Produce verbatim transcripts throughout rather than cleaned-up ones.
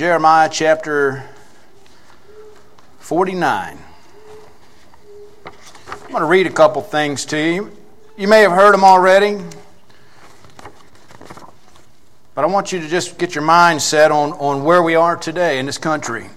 Jeremiah chapter forty-nine. I'm going to read a couple things to you. You may have heard them already, but I want you to just get your mind set on, on where we are today in this country.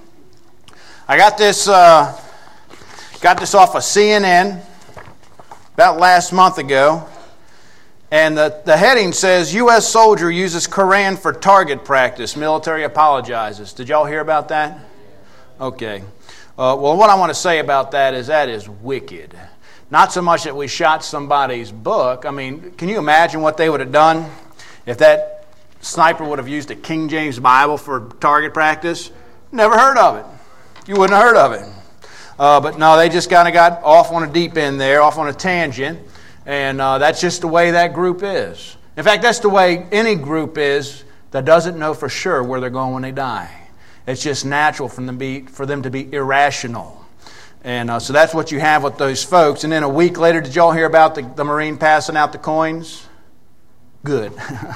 I got this uh, got this off of C N N about last month ago, and the, the heading says, U S soldier uses Quran for target practice. Military apologizes. Did y'all hear about that? Okay. Uh, well, what I want to say about that is that is wicked. Not so much that we shot somebody's book. I mean, can you imagine what they would have done if that sniper would have used a King James Bible for target practice? Never heard of it. You wouldn't have heard of it. Uh, but no, they just kind of got off on a deep end there, off on a tangent. And uh, that's just the way that group is. In fact, that's the way any group is that doesn't know for sure where they're going when they die. It's just natural for them to be, for them to be irrational. And uh, so that's what you have with those folks. And then a week later, did y'all hear about the, the Marine passing out the coins? Good.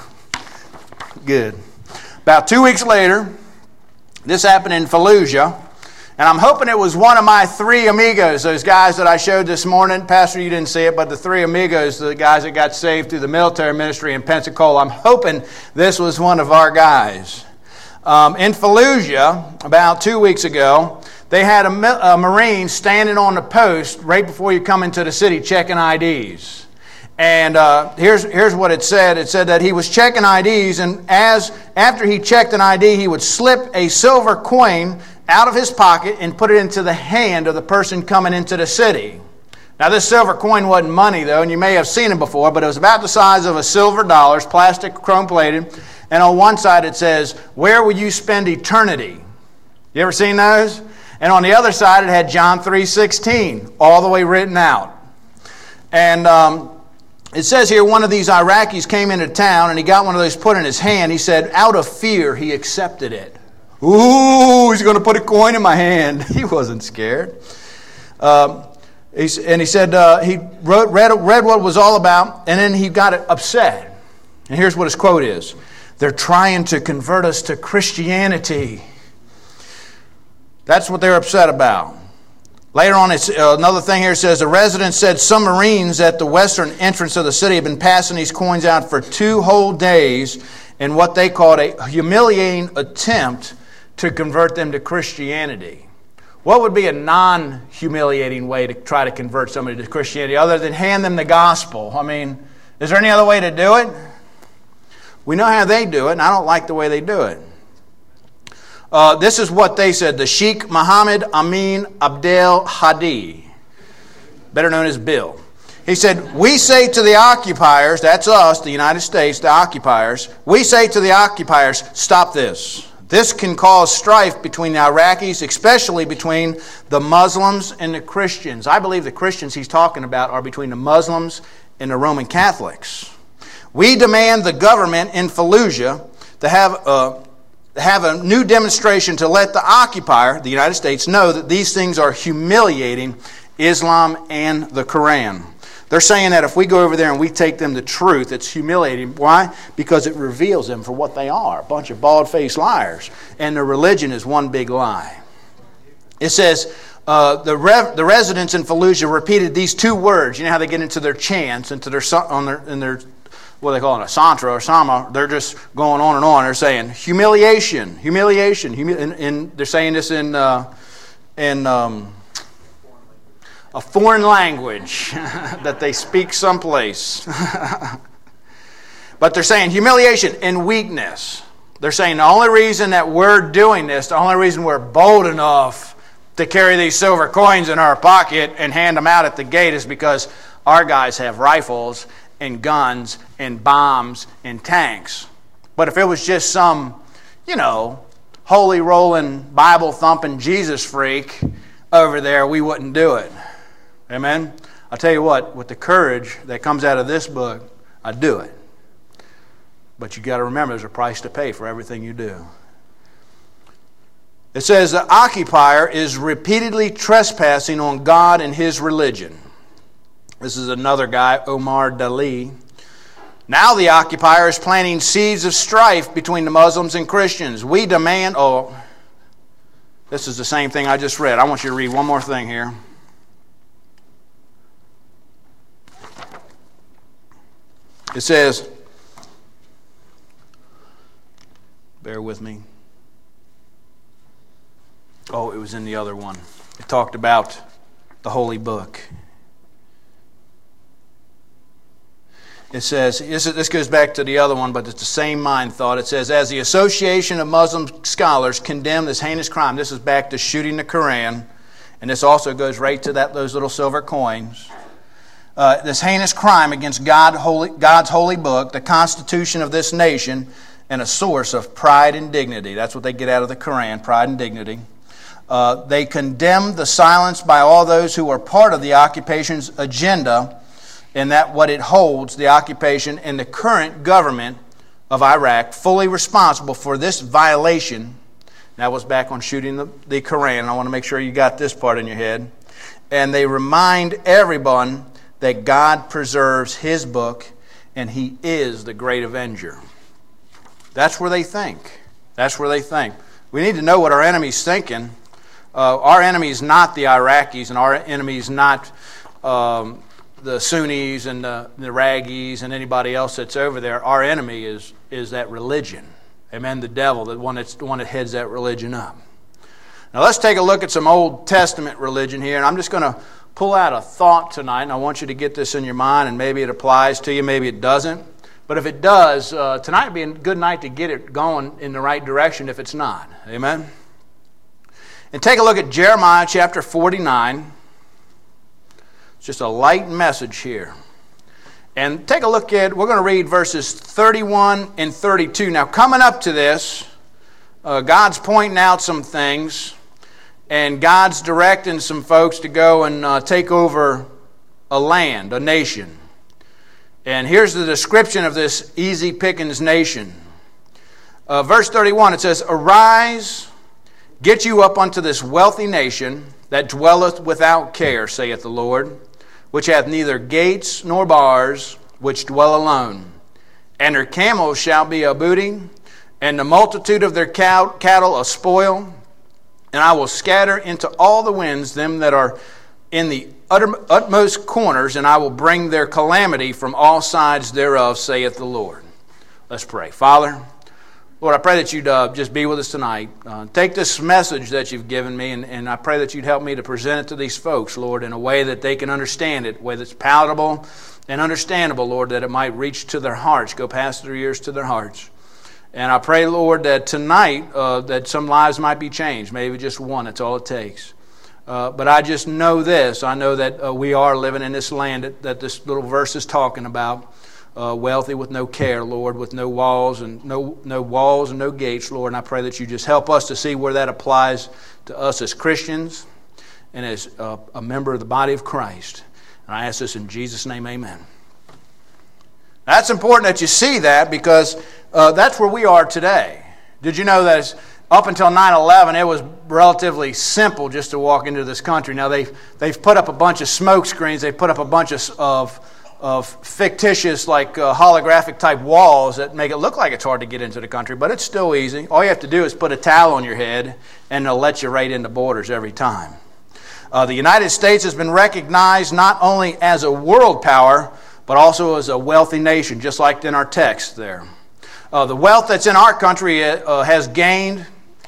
Good. About two weeks later, this happened in Fallujah. And I'm hoping it was one of my three amigos, those guys that I showed this morning. Pastor, you didn't see it, but the three amigos, the guys that got saved through the military ministry in Pensacola, I'm hoping this was one of our guys. Um, in Fallujah, about two weeks ago, they had a, a Marine standing on the post right before you come into the city checking I Ds. And uh, here's here's what it said. It said that he was checking I Ds, and as after he checked an I D, he would slip a silver coin out of his pocket and put it into the hand of the person coming into the city. Now, this silver coin wasn't money, though, and you may have seen it before, but it was about the size of a silver dollar, it's plastic, chrome-plated, and on one side it says, "Where will you spend eternity?" You ever seen those? And on the other side it had John three sixteen, all the way written out. And um, it says here, one of these Iraqis came into town, and he got one of those put in his hand. He said, out of fear, he accepted it. Ooh, he's going to put a coin in my hand. He wasn't scared. Um, he's, and he said uh, he wrote, read, read what it was all about, and then he got upset. And here's what his quote is. They're trying to convert us to Christianity. That's what they're upset about. Later on, it's, uh, another thing here says, the resident said some Marines at the western entrance of the city have been passing these coins out for two whole days in what they called a humiliating attempt to convert them to Christianity. What would be a non-humiliating way to try to convert somebody to Christianity other than hand them the gospel? I mean, is there any other way to do it? We know how they do it, and I don't like the way they do it. Uh, this is what they said. The Sheikh Mohammed Amin Abdel Hadi, better known as Bill. He said, we say to the occupiers, that's us, the United States, the occupiers, we say to the occupiers, stop this. This can cause strife between the Iraqis, especially between the Muslims and the Christians. I believe the Christians he's talking about are between the Muslims and the Roman Catholics. We demand the government in Fallujah to have a, have a new demonstration to let the occupier, the United States, know that these things are humiliating Islam and the Quran. They're saying that if we go over there and we take them the truth, it's humiliating. Why? Because it reveals them for what they are, a bunch of bald-faced liars. And their religion is one big lie. It says, uh, the, rev- the residents in Fallujah repeated these two words. You know how they get into their chants, into their, on their, in their what they call it, a santra or sama. They're just going on and on. They're saying, humiliation, humiliation. Humi- and, and they're saying this in... Uh, in um, a foreign language that they speak someplace. But they're saying humiliation and weakness. They're saying the only reason that we're doing this, the only reason we're bold enough to carry these silver coins in our pocket and hand them out at the gate is because our guys have rifles and guns and bombs and tanks. But if it was just some, you know, holy rolling, Bible thumping Jesus freak over there, we wouldn't do it. Amen? I'll tell you what, with the courage that comes out of this book, I do it. But you got to remember there's a price to pay for everything you do. It says the occupier is repeatedly trespassing on God and his religion. This is another guy, Omar Dali. Now the occupier is planting seeds of strife between the Muslims and Christians. We demand, oh, this is the same thing I just read. I want you to read one more thing here. It says, bear with me. Oh, it was in the other one. It talked about the holy book. It says, this goes back to the other one, but it's the same mind thought. It says, as the Association of Muslim Scholars condemn this heinous crime, this is back to shooting the Quran, and this also goes right to that those little silver coins. Uh, this heinous crime against God, holy, God's holy book, the constitution of this nation, and a source of pride and dignity. That's what they get out of the Quran, pride and dignity. Uh, they condemn the silence by all those who are part of the occupation's agenda, and that what it holds, the occupation and the current government of Iraq, fully responsible for this violation. That was back on shooting the, the Quran. I want to make sure you got this part in your head. And they remind everyone that God preserves His book and He is the great avenger. That's where they think. That's where they think. We need to know what our enemy's thinking. Uh, our enemy is not the Iraqis, and our enemy is not um, the Sunnis and the, the Raggies and anybody else that's over there. Our enemy is is that religion. Amen. The devil, the one that's the one that heads that religion up. Now let's take a look at some Old Testament religion here, and I'm just going to pull out a thought tonight, and I want you to get this in your mind, and maybe it applies to you, maybe it doesn't. But if it does, uh, tonight would be a good night to get it going in the right direction if it's not. Amen. And take a look at Jeremiah chapter forty-nine. It's just a light message here. And take a look at, we're going to read verses thirty-one and thirty-two. Now, coming up to this, uh, God's pointing out some things, and God's directing some folks to go and uh, take over a land, a nation. And here's the description of this easy pickings nation. Uh, verse thirty-one, it says, "Arise, get you up unto this wealthy nation that dwelleth without care, saith the Lord, which hath neither gates nor bars, which dwell alone. And her camels shall be a booty, and the multitude of their cow- cattle a spoil. And I will scatter into all the winds them that are in the utter, utmost corners, and I will bring their calamity from all sides thereof, saith the Lord." Let's pray. Father, Lord, I pray that you'd uh, just be with us tonight. Uh, take this message that you've given me, and, and I pray that you'd help me to present it to these folks, Lord, in a way that they can understand it, a way that's palatable and understandable, Lord, that it might reach to their hearts, go past their ears to their hearts. And I pray, Lord, that tonight uh, that some lives might be changed, maybe just one, that's all it takes. Uh, but I just know this. I know that uh, we are living in this land that, that this little verse is talking about. Uh, wealthy with no care, Lord, with no walls and no no walls and no gates, Lord. And I pray that you just help us to see where that applies to us as Christians and as uh, a member of the body of Christ. And I ask this in Jesus' name, amen. That's important that you see that, because uh, that's where we are today. Did you know that up until nine eleven, it was relatively simple just to walk into this country? Now, they've, they've put up a bunch of smoke screens. They've put up a bunch of... of of fictitious, like uh, holographic type walls that make it look like it's hard to get into the country, but it's still easy. All you have to do is put a towel on your head, and they'll let you right into borders every time. Uh, the United States has been recognized not only as a world power, but also as a wealthy nation, just like in our text there. Uh, the wealth that's in our country uh, has gained,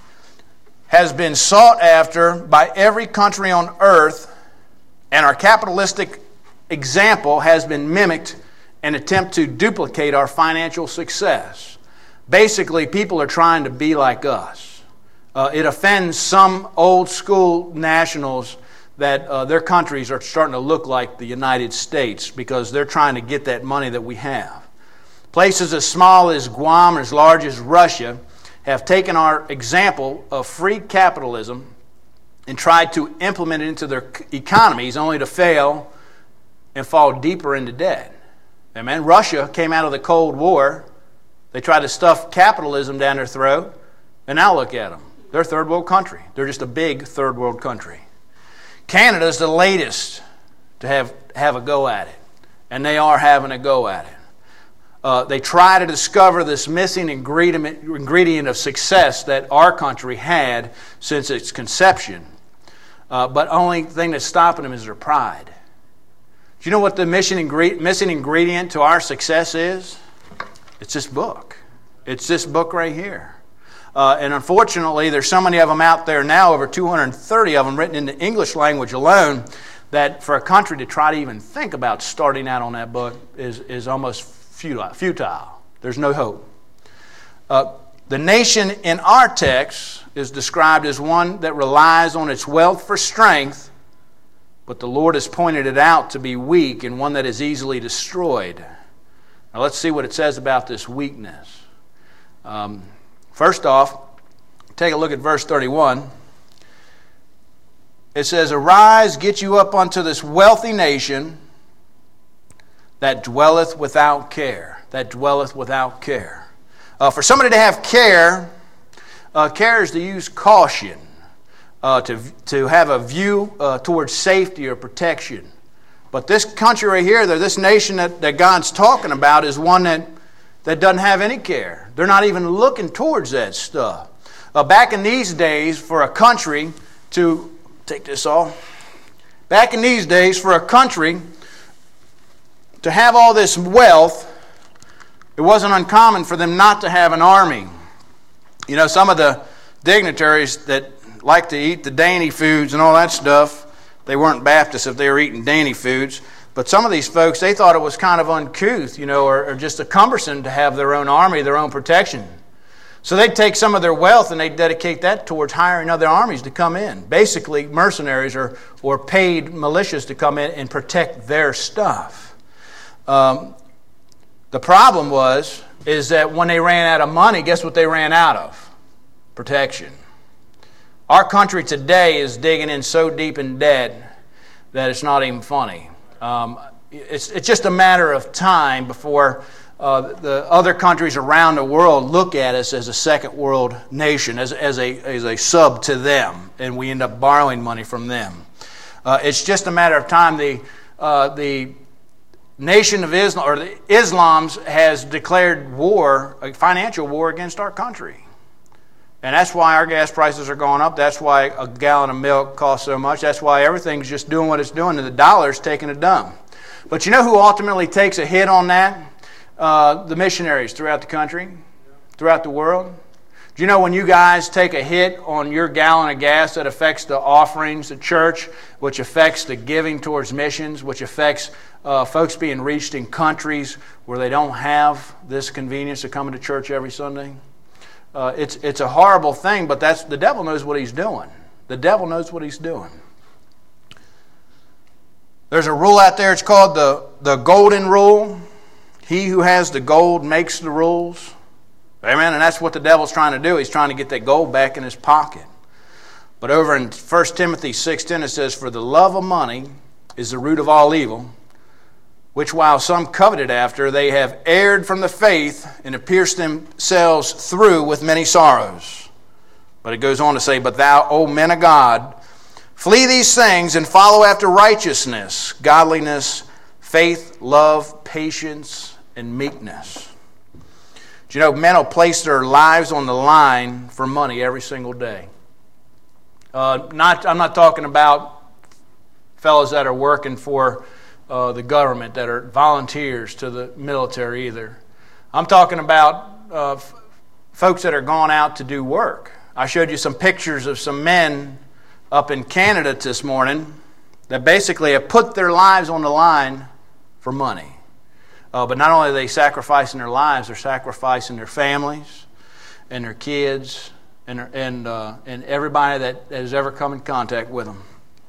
has been sought after by every country on earth, and our capitalistic example has been mimicked in an attempt to duplicate our financial success. Basically, people are trying to be like us. Uh, it offends some old school nationals that uh, their countries are starting to look like the United States because they're trying to get that money that we have. Places as small as Guam or as large as Russia have taken our example of free capitalism and tried to implement it into their economies only to fail and fall deeper into debt. Amen. Russia came out of the Cold War. They tried to stuff capitalism down their throat, and now look at them. They're a third world country. They're just a big third world country. Canada is the latest to have, have a go at it, and they are having a go at it. Uh, they try to discover this missing ingredient, ingredient of success that our country had since its conception. Uh, but only thing that's stopping them is their pride. Do you know what the mission ingre- missing ingredient to our success is? It's this book. It's this book right here. Uh, and unfortunately, there's so many of them out there now, over two hundred thirty of them written in the English language alone, that for a country to try to even think about starting out on that book is, is almost futile. futile. There's no hope. Uh, the nation in our text is described as one that relies on its wealth for strength, but the Lord has pointed it out to be weak and one that is easily destroyed. Now let's see what it says about this weakness. Um, first off, take a look at verse thirty-one. It says, "Arise, get you up unto this wealthy nation that dwelleth without care." That dwelleth without care. Uh, for somebody to have care, uh, care is to use caution, uh, to, to have a view uh, towards safety or protection. But this country right here, this nation that, that God's talking about, is one that, that doesn't have any care. They're not even looking towards that stuff. Uh, back in these days, for a country to, take this off. Back in these days, for a country to have all this wealth, it wasn't uncommon for them not to have an army. You know, some of the dignitaries that like to eat the dainty foods and all that stuff, they weren't Baptists if they were eating dainty foods. But some of these folks, they thought it was kind of uncouth, you know, or, or just a cumbersome to have their own army, their own protection. So they'd take some of their wealth and they'd dedicate that towards hiring other armies to come in. Basically, mercenaries or, or paid militias to come in and protect their stuff. Um, the problem was, is that when they ran out of money, guess what they ran out of? Protection. Our country today is digging in so deep in debt that it's not even funny. Um, it's, it's just a matter of time before uh, the other countries around the world look at us as a second world nation, as, as, a, as a sub to them, and we end up borrowing money from them. Uh, it's just a matter of time. The, uh, the nation of Islam, or the Islam's, has declared war, a financial war against our country. And that's why our gas prices are going up. That's why a gallon of milk costs so much. That's why everything's just doing what it's doing, and the dollar's taking a dump. But you know who ultimately takes a hit on that? Uh, the missionaries throughout the country, throughout the world. Do you know when you guys take a hit on your gallon of gas, that affects the offerings, the church, which affects the giving towards missions, which affects uh, folks being reached in countries where they don't have this convenience of coming to church every Sunday? Uh, it's it's a horrible thing, but that's the devil knows what he's doing. The devil knows what he's doing. There's a rule out there, it's called the, the golden rule. He who has the gold makes the rules. Amen? And that's what the devil's trying to do. He's trying to get that gold back in his pocket. But over in First Timothy six ten it says, "For the love of money is the root of all evil, which while some coveted after, they have erred from the faith and have pierced themselves through with many sorrows." But it goes on to say, "But thou, O men of God, flee these things and follow after righteousness, godliness, faith, love, patience, and meekness." Do you know, men will place their lives on the line for money every single day. Uh, not, I'm not talking about fellows that are working for Uh, the government, that are volunteers to the military either. I'm talking about uh, f- folks that are going out to do work. I showed you some pictures of some men up in Canada this morning that basically have put their lives on the line for money. Uh, but not only are they sacrificing their lives, they're sacrificing their families and their kids and, their, and, uh, and everybody that has ever come in contact with them.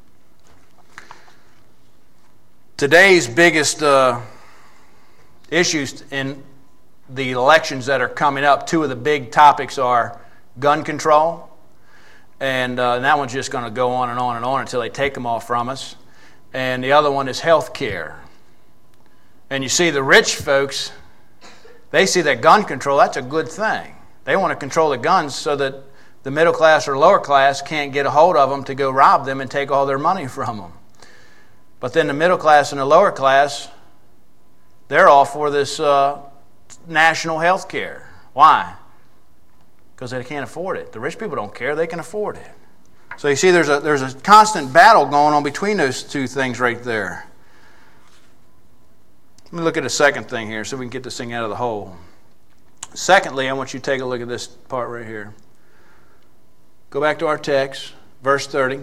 Today's biggest uh, issues in the elections that are coming up, two of the big topics are gun control, and, uh, and that one's just going to go on and on and on until they take them all from us. And the other one is health care. And you see the rich folks, they see that gun control, that's a good thing. They want to control the guns so that the middle class or lower class can't get a hold of them to go rob them and take all their money from them. But then the middle class and the lower class, they're all for this uh, national health care. Why? Because they can't afford it. The rich people don't care. They can afford it. So you see there's a, there's a constant battle going on between those two things right there. Let me look at a second thing here so we can get this thing out of the hole. Secondly, I want you to take a look at this part right here. Go back to our text, verse thirty.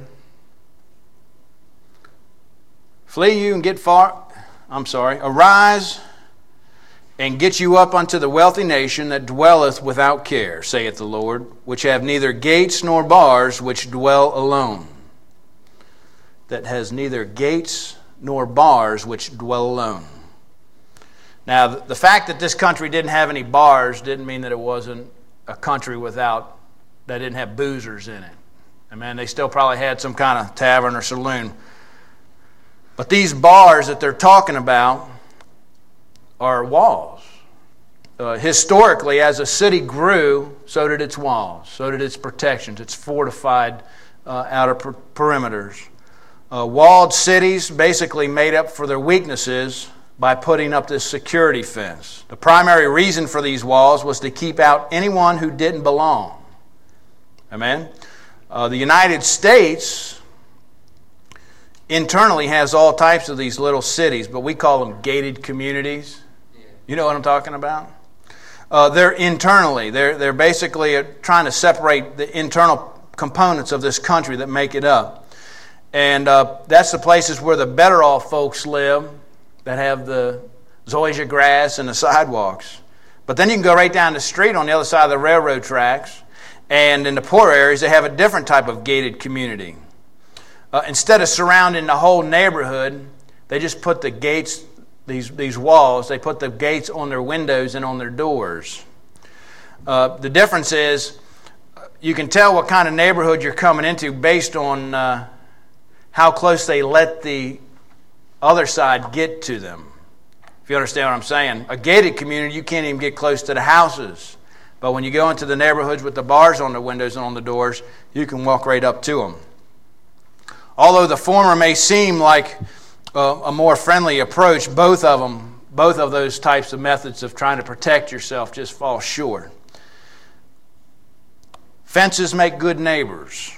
Flee you and get far, I'm sorry, arise and get you up unto the wealthy nation that dwelleth without care, saith the Lord, which have neither gates nor bars, which dwell alone. That has neither gates nor bars, which dwell alone. Now, the fact that this country didn't have any bars didn't mean that it wasn't a country without, that didn't have boozers in it. I mean, they still probably had some kind of tavern or saloon. But these bars that they're talking about are walls. Uh, historically, as a city grew, so did its walls, so did its protections, its fortified uh, outer per- perimeters. Uh, walled cities basically made up for their weaknesses by putting up this security fence. The primary reason for these walls was to keep out anyone who didn't belong. Amen? Uh, the United States internally has all types of these little cities, but we call them gated communities. You know what I'm talking about? Uh, they're internally. They're, they're basically trying to separate the internal components of this country that make it up. And uh, that's the places where the better off folks live, that have the zoysia grass and the sidewalks. But then you can go right down the street on the other side of the railroad tracks, and in the poor areas they have a different type of gated community. Uh, instead of surrounding the whole neighborhood, they just put the gates, these, these walls, they put the gates on their windows and on their doors. Uh, the difference is you can tell what kind of neighborhood you're coming into based on uh, how close they let the other side get to them. If you understand what I'm saying. A gated community, you can't even get close to the houses. But when you go into the neighborhoods with the bars on the windows and on the doors, you can walk right up to them. Although the former may seem like uh, a more friendly approach, both of them, both of those types of methods of trying to protect yourself just fall short. Fences make good neighbors.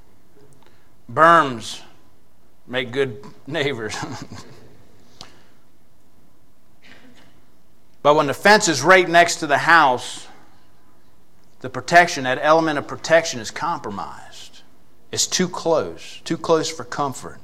Berms make good neighbors. But when the fence is right next to the house, the protection, that element of protection is compromised. It's too close, too close for comfort.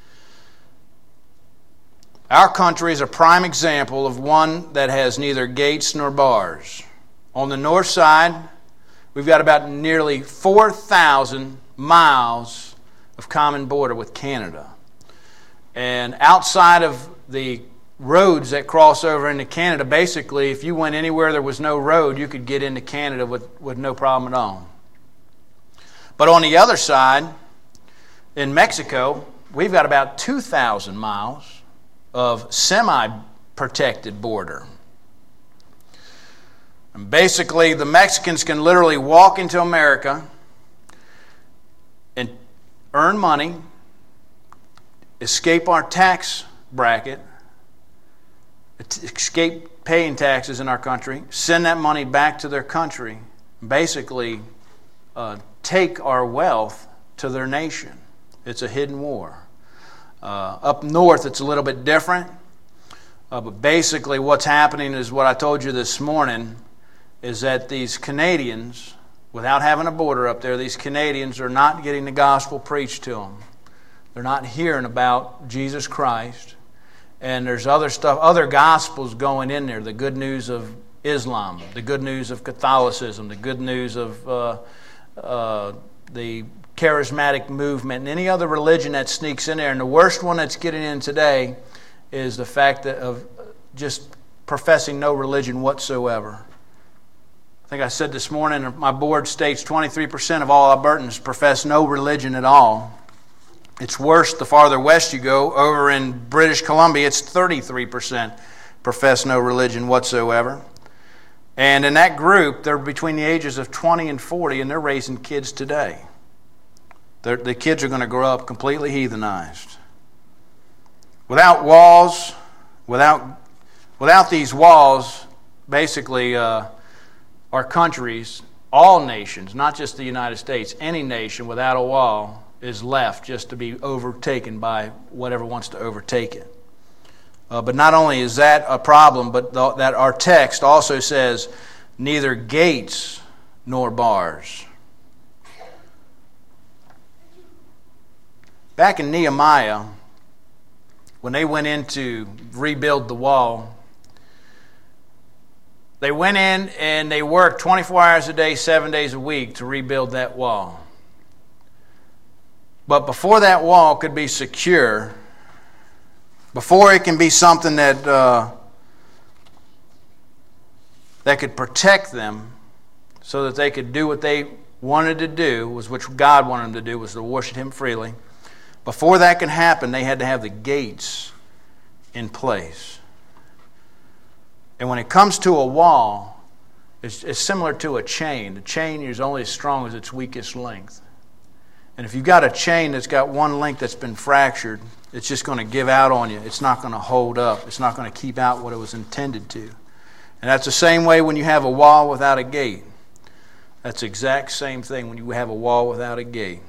Our country is a prime example of one that has neither gates nor bars. On the north side, we've got about nearly four thousand miles of common border with Canada. And outside of the roads that cross over into Canada, basically, if you went anywhere there was no road, you could get into Canada with, with no problem at all. But on the other side, in Mexico, we've got about two thousand miles of semi-protected border. And basically, the Mexicans can literally walk into America and earn money, escape our tax bracket, escape paying taxes in our country, send that money back to their country, basically uh, take our wealth to their nation. It's a hidden war. Uh, up north, it's a little bit different. Uh, but basically what's happening is what I told you this morning, is that these Canadians, without having a border up there, these Canadians are not getting the gospel preached to them. They're not hearing about Jesus Christ. And there's other stuff, other gospels going in there. The good news of Islam, the good news of Catholicism, the good news of uh, uh, the charismatic movement, and any other religion that sneaks in there. And the worst one that's getting in today is the fact that of just professing no religion whatsoever. I think I said this morning, my board states twenty-three percent of all Albertans profess no religion at all. It's worse the farther west you go. Over in British Columbia, it's thirty-three percent profess no religion whatsoever. And in that group, they're between the ages of twenty and forty, and they're raising kids today. They're, the kids are going to grow up completely heathenized. Without walls, without, without these walls, basically uh, our countries, all nations, not just the United States, any nation without a wall is left just to be overtaken by whatever wants to overtake it. Uh, but not only is that a problem, but th- that our text also says neither gates nor bars. Back in Nehemiah, when they went in to rebuild the wall, they went in and they worked twenty-four hours a day, seven days a week to rebuild that wall. But before that wall could be secure, before it can be something that uh, that could protect them so that they could do what they wanted to do, was which God wanted them to do, was to worship Him freely. Before that can happen, they had to have the gates in place. And when it comes to a wall, it's, it's similar to a chain. The chain is only as strong as its weakest length. And if you've got a chain that's got one link that's been fractured, it's just going to give out on you. It's not going to hold up. It's not going to keep out what it was intended to. And that's the same way when you have a wall without a gate. That's the exact same thing when you have a wall without a gate.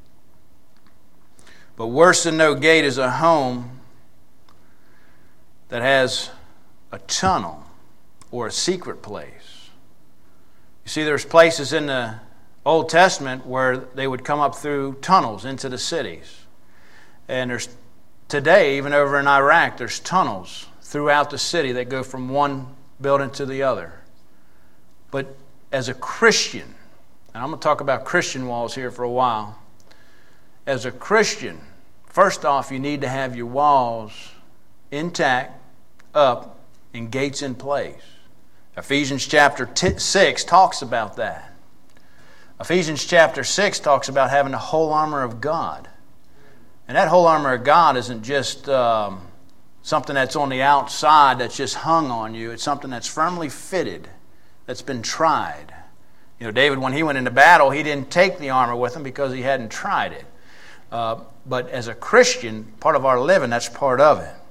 But worse than no gate is a home that has a tunnel or a secret place. You see, there's places in the Old Testament where they would come up through tunnels into the cities. And there's today, even over in Iraq, there's tunnels throughout the city that go from one building to the other. But as a Christian, and I'm going to talk about Christian walls here for a while. As a Christian, first off, you need to have your walls intact, up, and gates in place. Ephesians chapter six talks about that. Ephesians chapter six talks about having the whole armor of God. And that whole armor of God isn't just um, something that's on the outside that's just hung on you. It's something that's firmly fitted, that's been tried. You know, David, when he went into battle, he didn't take the armor with him because he hadn't tried it. Uh, but as a Christian, part of our living, that's part of it.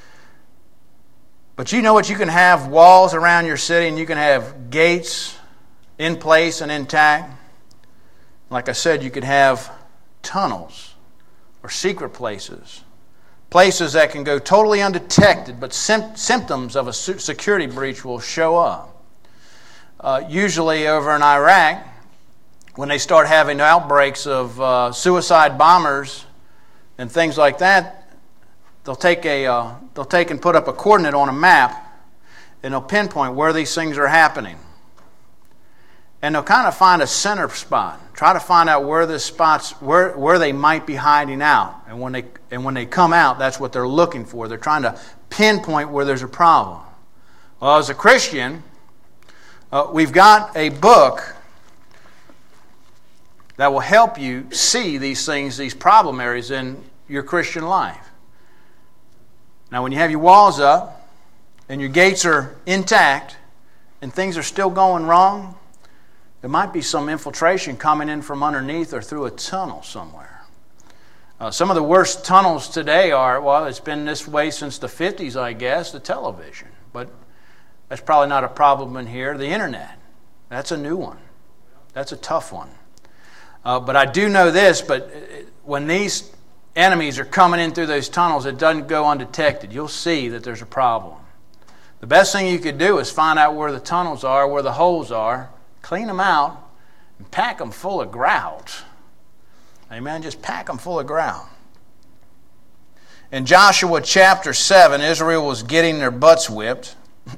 But you know what? You can have walls around your city and you can have gates in place and intact. Like I said, you could have tunnels or secret places. Places that can go totally undetected, but sim- symptoms of a security breach will show up. Uh, usually over in Iraq, when they start having outbreaks of uh, suicide bombers and things like that, they'll take a uh, they'll take and put up a coordinate on a map, and they'll pinpoint where these things are happening. And they'll kind of find a center spot, try to find out where the spots where where they might be hiding out. And when they and when they come out, that's what they're looking for. They're trying to pinpoint where there's a problem. Well, as a Christian, uh, we've got a book that will help you see these things, these problem areas in your Christian life. Now, when you have your walls up and your gates are intact and things are still going wrong, there might be some infiltration coming in from underneath or through a tunnel somewhere. Uh, some of the worst tunnels today are, well, it's been this way since the fifties, I guess, the television. But that's probably not a problem in here. The internet, that's a new one. That's a tough one. Uh, but I do know this, but when these enemies are coming in through those tunnels, it doesn't go undetected. You'll see that there's a problem. The best thing you could do is find out where the tunnels are, where the holes are, clean them out, and pack them full of grout. Amen? Just pack them full of grout. In Joshua chapter seven, Israel was getting their butts whipped.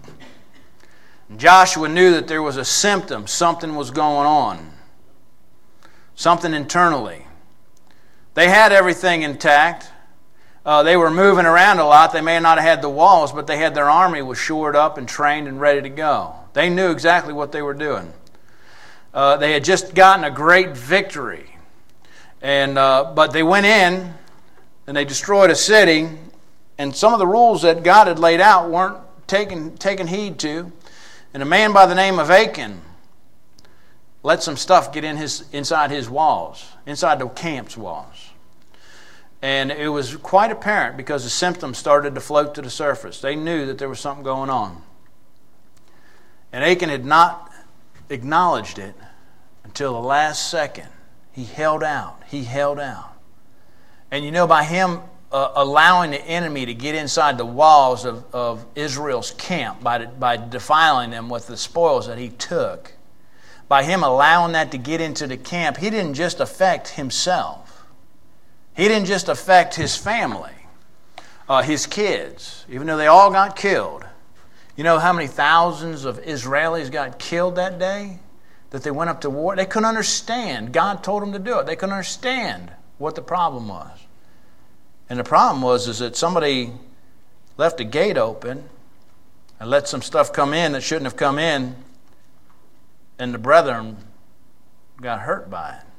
Joshua knew that there was a symptom, something was going on. Something internally. They had everything intact. Uh, they were moving around a lot. They may not have had the walls, but they had their army was shored up and trained and ready to go. They knew exactly what they were doing. Uh, they had just gotten a great victory. and uh, But they went in and they destroyed a city, and some of the rules that God had laid out weren't taken, taken heed to. And a man by the name of Achan let some stuff get in his inside his walls, inside the camp's walls. And it was quite apparent because the symptoms started to float to the surface. They knew that there was something going on. And Achan had not acknowledged it until the last second. He held out. He held out. And you know, by him uh, allowing the enemy to get inside the walls of, of Israel's camp, by, by defiling them with the spoils that he took, by him allowing that to get into the camp, he didn't just affect himself. He didn't just affect his family, uh, his kids, even though they all got killed. You know how many thousands of Israelis got killed that day that they went up to war? They couldn't understand. God told them to do it. They couldn't understand what the problem was. And the problem was is that somebody left a gate open and let some stuff come in that shouldn't have come in, and the brethren got hurt by it.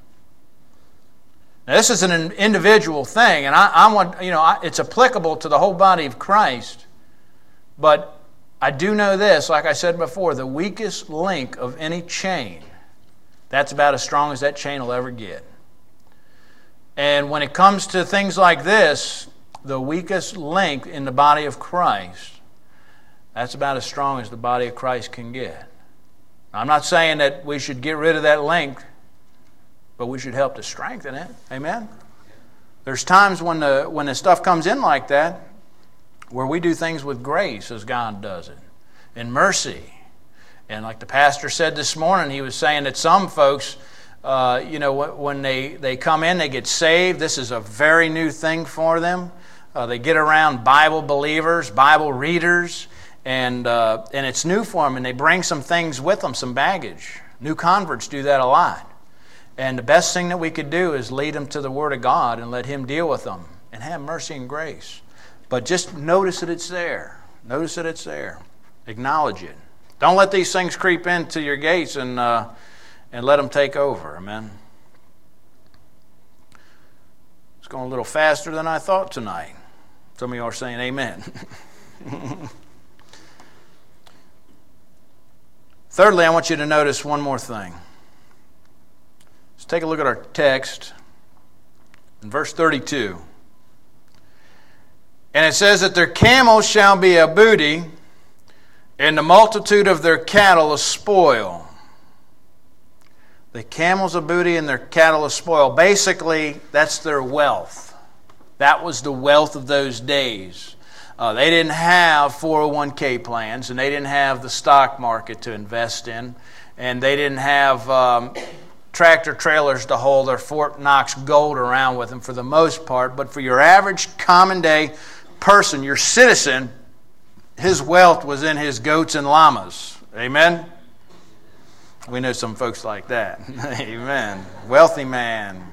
Now, this is an individual thing, and I, I want, you know, I, it's applicable to the whole body of Christ. But I do know this, like I said before, the weakest link of any chain, that's about as strong as that chain will ever get. And when it comes to things like this, the weakest link in the body of Christ, that's about as strong as the body of Christ can get. I'm not saying that we should get rid of that link, but we should help to strengthen it. Amen? There's times when the when the stuff comes in like that where we do things with grace as God does it, in mercy. And like the pastor said this morning, he was saying that some folks, uh, you know, when they, they come in, they get saved. This is a very new thing for them. Uh, they get around Bible believers, Bible readers, And uh, and it's new for them, and they bring some things with them, some baggage. New converts do that a lot. And the best thing that we could do is lead them to the Word of God and let Him deal with them and have mercy and grace. But just notice that it's there. Notice that it's there. Acknowledge it. Don't let these things creep into your gates and, uh, and let them take over. Amen. It's going a little faster than I thought tonight. Some of you are saying amen. Thirdly, I want you to notice one more thing. Let's take a look at our text in verse thirty-two. And it says that their camels shall be a booty, and the multitude of their cattle a spoil. The camels a booty and their cattle a spoil. Basically, that's their wealth. That was the wealth of those days. Uh, they didn't have four oh one k plans, and they didn't have the stock market to invest in, and they didn't have um, tractor trailers to haul their Fort Knox gold around with them for the most part. But for your average common day person, your citizen, his wealth was in his goats and llamas. Amen? We know some folks like that. Amen. Wealthy man.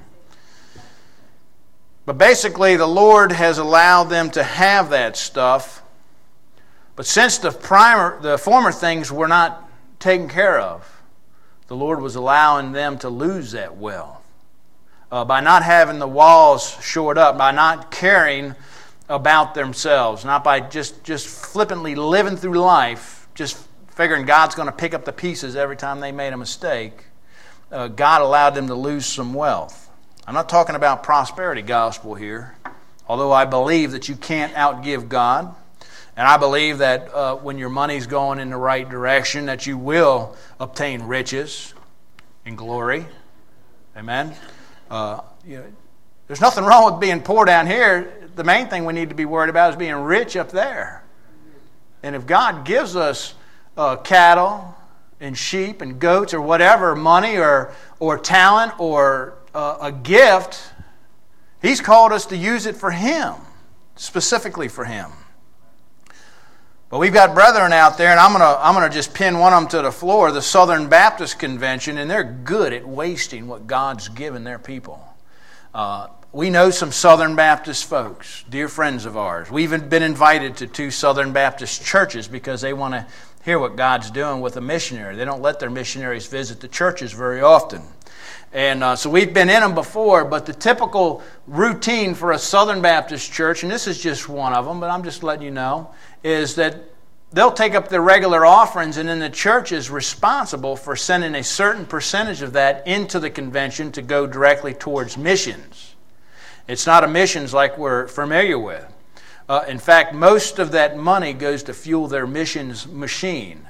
But basically, the Lord has allowed them to have that stuff. But since the primer, the former things were not taken care of, the Lord was allowing them to lose that wealth. Uh, by not having the walls shored up, by not caring about themselves, not by just, just flippantly living through life, just figuring God's going to pick up the pieces every time they made a mistake, uh, God allowed them to lose some wealth. I'm not talking about prosperity gospel here, although I believe that you can't outgive God. And I believe that uh, when your money's going in the right direction, that you will obtain riches and glory. Amen? Uh, you know, there's nothing wrong with being poor down here. The main thing we need to be worried about is being rich up there. And if God gives us uh, cattle and sheep and goats or whatever, money or, or talent or Uh, a gift, He's called us to use it for Him, specifically for Him. But we've got brethren out there, and I'm going to I'm going to just pin one of them to the floor, the Southern Baptist Convention, and they're good at wasting what God's given their people. Uh, we know some Southern Baptist folks, dear friends of ours. We've been invited to two Southern Baptist churches because they want to hear what God's doing with a missionary. They don't let their missionaries visit the churches very often. And uh, so we've been in them before, but the typical routine for a Southern Baptist church, and this is just one of them, but I'm just letting you know, is that they'll take up their regular offerings, and then the church is responsible for sending a certain percentage of that into the convention to go directly towards missions. It's not a missions like we're familiar with. Uh, in fact, most of that money goes to fuel their missions machine.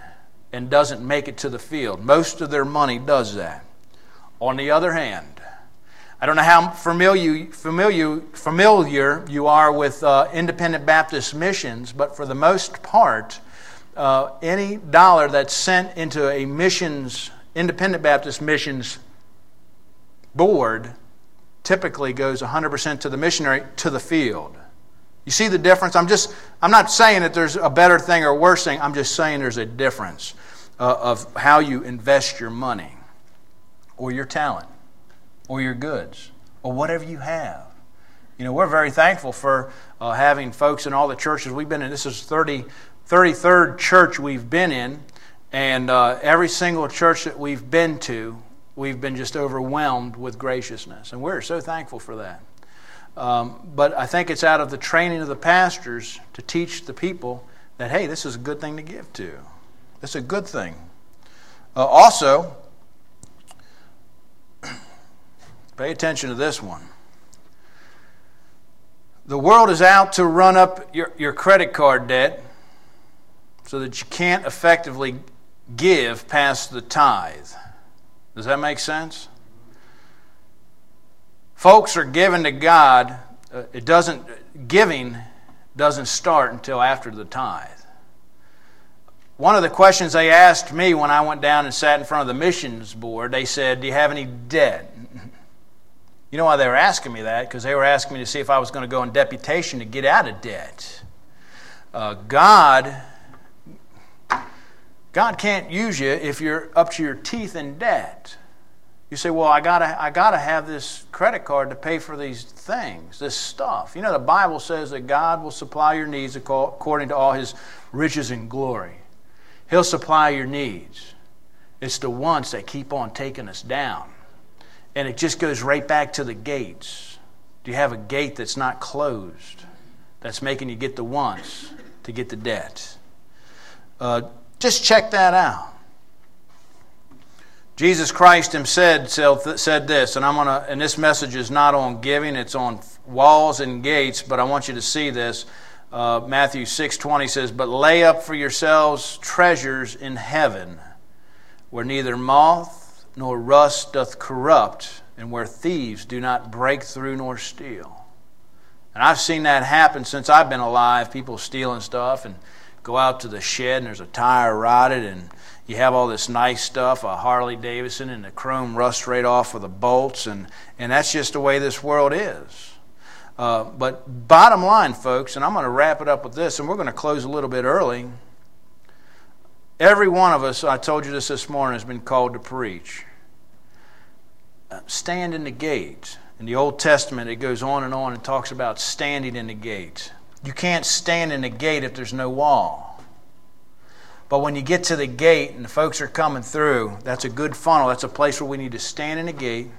and doesn't make it to the field. Most of their money does that. On the other hand, I don't know how familiar, familiar, familiar you are with uh, Independent Baptist missions, but for the most part, uh, any dollar that's sent into a missions, Independent Baptist missions board typically goes one hundred percent to the missionary, to the field. You see the difference? I'm just, I'm not saying that there's a better thing or a worse thing. I'm just saying there's a difference uh, of how you invest your money or your talent or your goods or whatever you have. You know, we're very thankful for uh, having folks in all the churches we've been in. This is thirty, thirty-third church we've been in, and uh, every single church that we've been to, we've been just overwhelmed with graciousness, and we're so thankful for that. Um, but I think it's out of the training of the pastors to teach the people that, hey, this is a good thing to give to. It's a good thing. Uh, also, pay attention to this one. The world is out to run up your, your credit card debt so that you can't effectively give past the tithe. Does that make sense? Folks are giving to God. Uh, it doesn't. Giving doesn't start until after the tithe. One of the questions they asked me when I went down and sat in front of the missions board, they said, "Do you have any debt?" You know why they were asking me that? Because they were asking me to see if I was going to go in deputation to get out of debt. Uh, God, God can't use you if you're up to your teeth in debt. You say, well, I gotta, I gotta have this credit card to pay for these things, this stuff. You know, the Bible says that God will supply your needs according to all His riches and glory. He'll supply your needs. It's the wants that keep on taking us down. And it just goes right back to the gates. Do you have a gate that's not closed, that's making you get the wants to get the debt? Uh, just check that out. Jesus Christ himself said this, and I'm gonna. And this message is not on giving; it's on walls and gates. But I want you to see this. Uh, Matthew six twenty says, "But lay up for yourselves treasures in heaven, where neither moth nor rust doth corrupt, and where thieves do not break through nor steal." And I've seen that happen since I've been alive. People stealing stuff and go out to the shed, and there's a tire rotted, and you have all this nice stuff, a Harley Davidson, and the chrome rusts right off of the bolts, and, and that's just the way this world is. Uh, but bottom line, folks, and I'm going to wrap it up with this, and we're going to close a little bit early. Every one of us, I told you this this morning, has been called to preach. Uh, stand in the gate. In the Old Testament, it goes on and on and talks about standing in the gate. You can't stand in the gate if there's no wall. But when you get to the gate and the folks are coming through, that's a good funnel. That's a place where we need to stand in the gate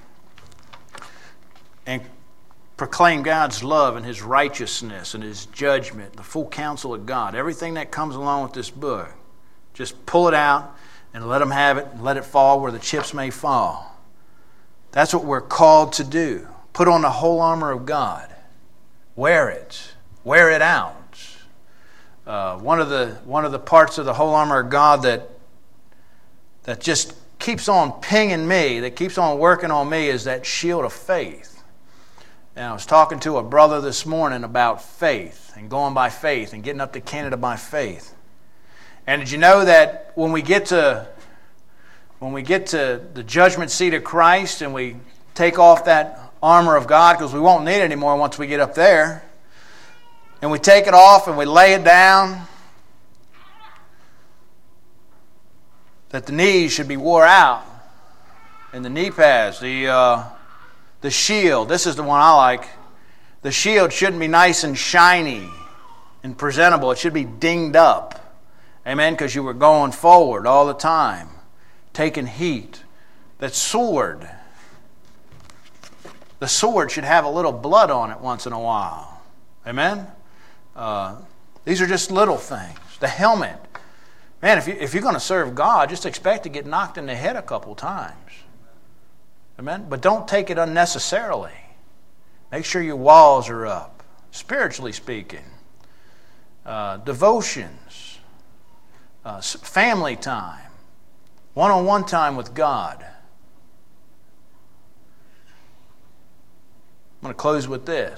and proclaim God's love and His righteousness and His judgment, the full counsel of God, everything that comes along with this book. Just pull it out and let them have it and let it fall where the chips may fall. That's what we're called to do. Put on the whole armor of God. Wear it. Wear it out. Uh, one of the one of the parts of the whole armor of God that that just keeps on pinging me, that keeps on working on me, is that shield of faith. And I was talking to a brother this morning about faith and going by faith and getting up to Canada by faith. And did you know that when we get to when we get to the judgment seat of Christ and we take off that armor of God, because we won't need it anymore once we get up there, and we take it off and we lay it down, that the knees should be wore out, and the knee pads, the uh, the shield. This is the one I like. The shield shouldn't be nice and shiny and presentable. It should be dinged up. Amen? Because you were going forward all the time, taking heat. That sword, the sword should have a little blood on it once in a while. Amen? Uh, these are just little things. The helmet. Man, if, you, if you're going to serve God, just expect to get knocked in the head a couple times. Amen? But don't take it unnecessarily. Make sure your walls are up, spiritually speaking. Uh, devotions. uh, family time, one-on-one time with God. I'm going to close with this.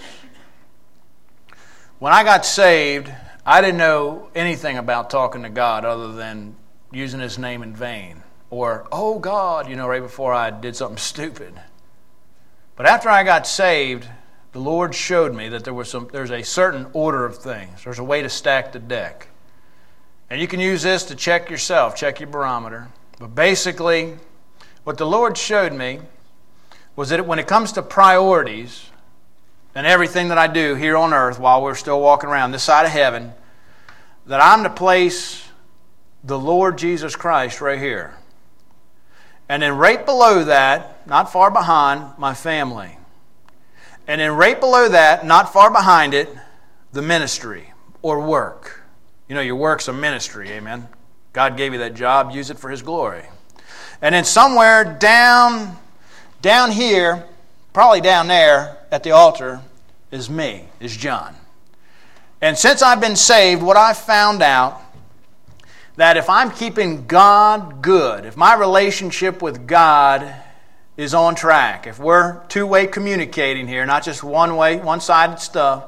When I got saved, I didn't know anything about talking to God other than using His name in vain. Or, oh God, you know, right before I did something stupid. But after I got saved, the Lord showed me that there was some, there's a certain order of things. There's a way to stack the deck. And you can use this to check yourself, check your barometer. But basically, what the Lord showed me was that when it comes to priorities and everything that I do here on earth while we're still walking around this side of heaven, that I'm to place the Lord Jesus Christ right here. And then right below that, not far behind, my family. And then right below that, not far behind it, the ministry or work. You know, your work's a ministry, amen? God gave you that job, use it for His glory. And then somewhere down, down here, probably down there at the altar, is me, is John. And since I've been saved, what I've found out, that if I'm keeping God good, if my relationship with God is on track, if we're two-way communicating here, not just one-way, one-sided stuff,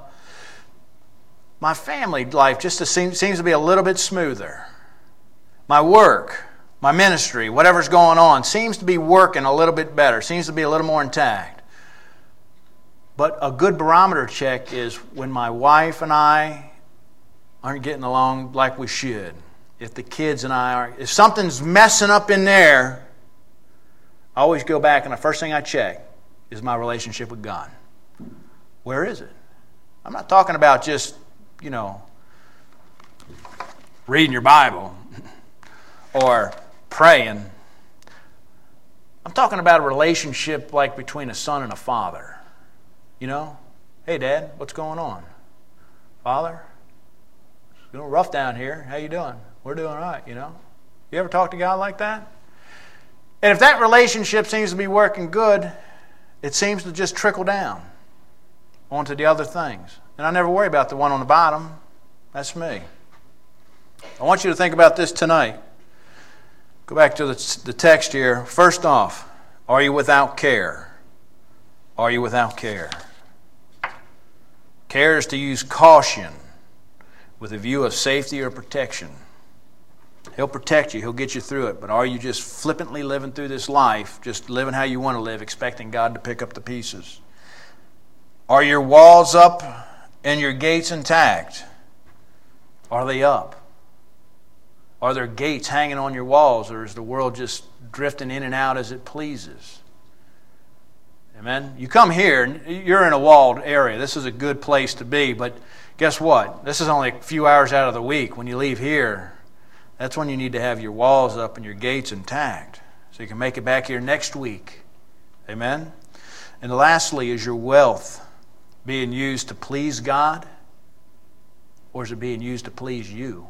my family life just seems, seems to be a little bit smoother. My work, my ministry, whatever's going on, seems to be working a little bit better, seems to be a little more intact. But a good barometer check is when my wife and I aren't getting along like we should. If the kids and I are, if something's messing up in there, I always go back and the first thing I check is my relationship with God. Where is it? I'm not talking about just, you know, reading your Bible or praying. I'm talking about a relationship like between a son and a father. You know, hey Dad, what's going on? Father, it's a little rough down here. How you doing? We're doing all right, you know. You ever talk to God like that? And if that relationship seems to be working good, it seems to just trickle down onto the other things. And I never worry about the one on the bottom. That's me. I want you to think about this tonight. Go back to the, the text here. First off, are you without care? Are you without care? Care is to use caution with a view of safety or protection. He'll protect you. He'll get you through it. But are you just flippantly living through this life, just living how you want to live, expecting God to pick up the pieces? Are your walls up and your gates intact? Are they up? Are there gates hanging on your walls, or is the world just drifting in and out as it pleases? Amen? You come here, you're in a walled area. This is a good place to be, but guess what? This is only a few hours out of the week. When you leave here, that's when you need to have your walls up and your gates intact so you can make it back here next week. Amen? And lastly, is your wealth being used to please God, or is it being used to please you?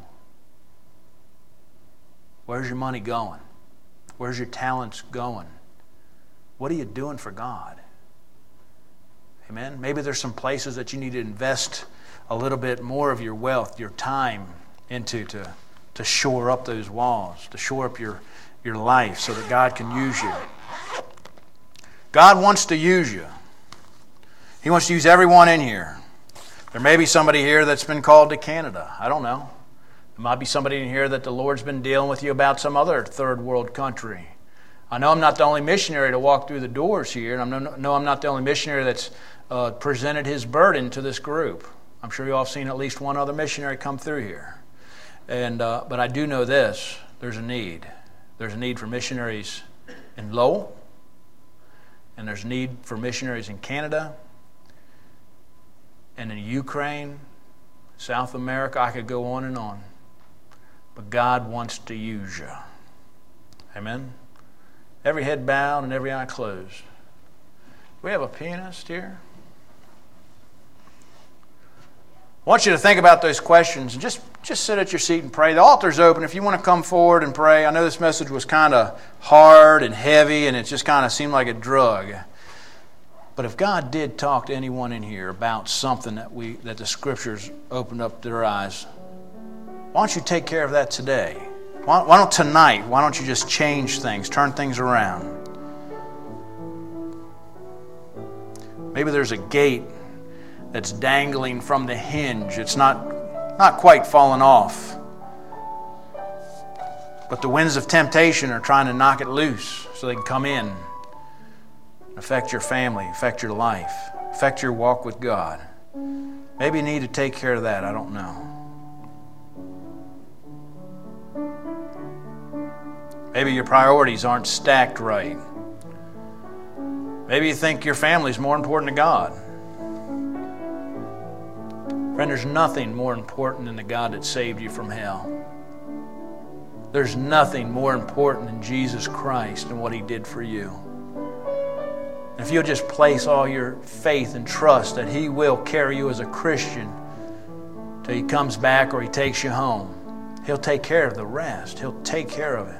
Where's your money going? Where's your talents going? What are you doing for God? Amen? Maybe there's some places that you need to invest a little bit more of your wealth, your time into to to shore up those walls, to shore up your, your life so that God can use you. God wants to use you. He wants to use everyone in here. There may be somebody here that's been called to Canada. I don't know. There might be somebody in here that the Lord's been dealing with you about some other third world country. I know I'm not the only missionary to walk through the doors here, and I know I'm not the only missionary that's uh, presented his burden to this group. I'm sure you all have seen at least one other missionary come through here. And uh, but I do know this, there's a need. There's a need for missionaries in Lowell, and there's a need for missionaries in Canada, and in Ukraine, South America. I could go on and on. But God wants to use you. Amen? Every head bowed and every eye closed. We have a pianist here. I want you to think about those questions and just, just sit at your seat and pray. The altar's open if you want to come forward and pray. I know this message was kind of hard and heavy and it just kind of seemed like a drug. But if God did talk to anyone in here about something that we that the Scriptures opened up their eyes, why don't you take care of that today? Why, why don't tonight, why don't you just change things, turn things around? Maybe there's a gate that's dangling from the hinge. It's not, not quite fallen off. But the winds of temptation are trying to knock it loose so they can come in, affect your family, affect your life, affect your walk with God. Maybe you need to take care of that. I don't know. Maybe your priorities aren't stacked right. Maybe you think your family's more important to God. Friend, there's nothing more important than the God that saved you from hell. There's nothing more important than Jesus Christ and what He did for you. If you'll just place all your faith and trust that He will carry you as a Christian till He comes back or He takes you home, He'll take care of the rest. He'll take care of it.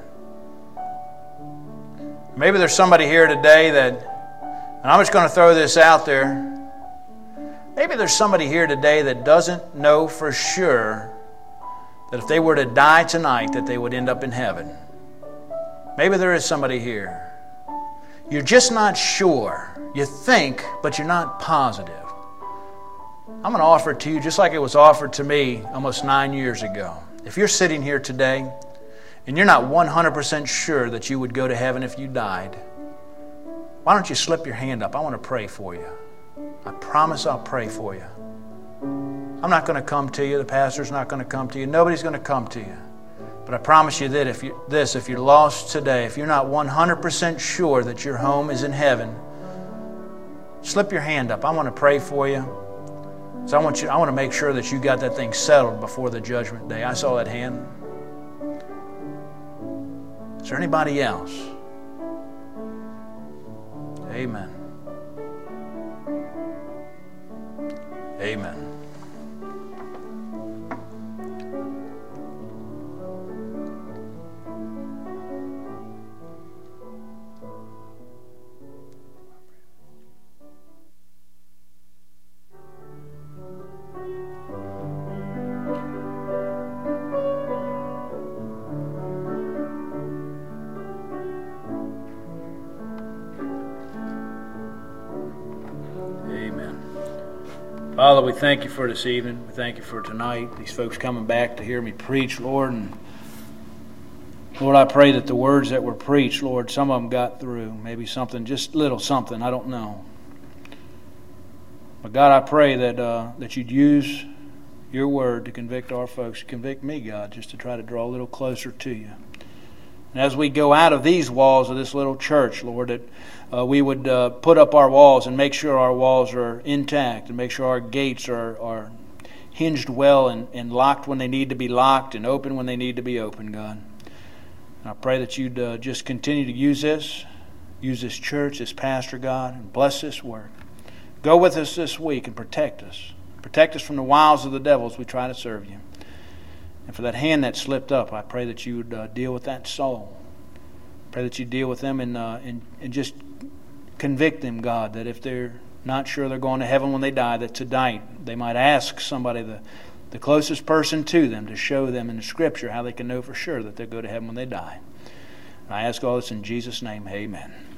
Maybe there's somebody here today that, and I'm just going to throw this out there, maybe there's somebody here today that doesn't know for sure that if they were to die tonight that they would end up in heaven. Maybe there is somebody here. You're just not sure. You think, but you're not positive. I'm going to offer it to you just like it was offered to me almost nine years ago. If you're sitting here today and you're not one hundred percent sure that you would go to heaven if you died, why don't you slip your hand up? I want to pray for you. I promise I'll pray for you. I'm not going to come to you. The pastor's not going to come to you. Nobody's going to come to you. But I promise you that if you, this, if you're lost today, if you're not one hundred percent sure that your home is in heaven, slip your hand up. I want to pray for you. So I want you, I want to make sure that you got that thing settled before the judgment day. I saw that hand. Is there anybody else? Amen. Amen. Father, we thank you for this evening. We thank you for tonight. These folks coming back to hear me preach, Lord. And Lord, I pray that the words that were preached, Lord, some of them got through. Maybe something, just little something, I don't know. But God, I pray that uh, that you'd use your word to convict our folks, convict me, God, just to try to draw a little closer to you. And as we go out of these walls of this little church, Lord, that uh, we would uh, put up our walls and make sure our walls are intact and make sure our gates are, are hinged well and, and locked when they need to be locked and open when they need to be open, God. And I pray that you'd uh, just continue to use this, use this church, this pastor, God, and bless this work. Go with us this week and protect us. Protect us from the wiles of the devil as we try to serve you. And for that hand that slipped up, I pray that you would uh, deal with that soul. Pray that you deal with them and, uh, and and just convict them, God, that if they're not sure they're going to heaven when they die, that tonight they might ask somebody, the, the closest person to them, to show them in the Scripture how they can know for sure that they'll go to heaven when they die. And I ask all this in Jesus' name, amen.